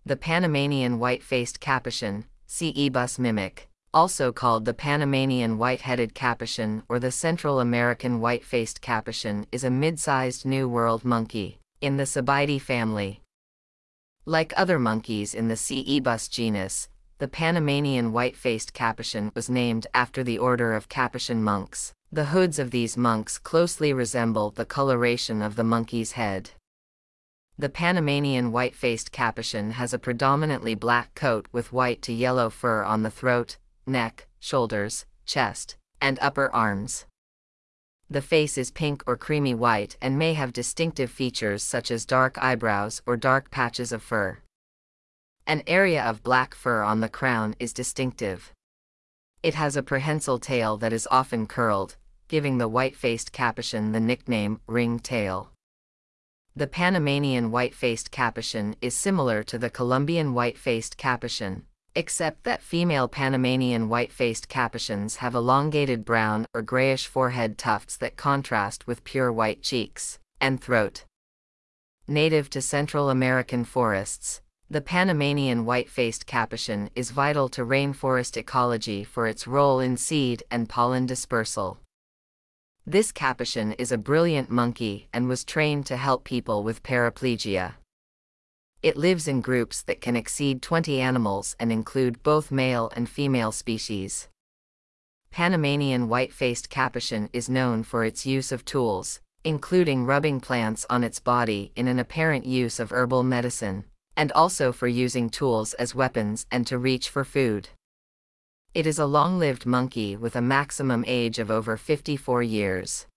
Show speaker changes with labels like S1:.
S1: The Panamanian white-faced capuchin, Cebus mimic, also called the Panamanian white-headed capuchin or the Central American white-faced capuchin, is a mid-sized New World monkey in the Cebidae family. Like other monkeys in the Cebus genus, the Panamanian white-faced capuchin was named after the order of capuchin monks. The hoods of these monks closely resemble the coloration of the monkey's head. The Panamanian white-faced capuchin has a predominantly black coat with white to yellow fur on the throat, neck, shoulders, chest, and upper arms. The face is pink or creamy white and may have distinctive features such as dark eyebrows or dark patches of fur. An area of black fur on the crown is distinctive. It has a prehensile tail that is often curled, giving the white-faced capuchin the nickname ring tail. The Panamanian white-faced capuchin is similar to the Colombian white-faced capuchin, except that female Panamanian white-faced capuchins have elongated brown or grayish forehead tufts that contrast with pure white cheeks and throat. Native to Central American forests, the Panamanian white-faced capuchin is vital to rainforest ecology for its role in seed and pollen dispersal. This capuchin is a brilliant monkey and was trained to help people with paraplegia. It lives in groups that can exceed 20 animals and include both male and female species. Panamanian white-faced capuchin is known for its use of tools, including rubbing plants on its body in an apparent use of herbal medicine, and also for using tools as weapons and to reach for food. It is a long-lived monkey with a maximum age of over 54 years.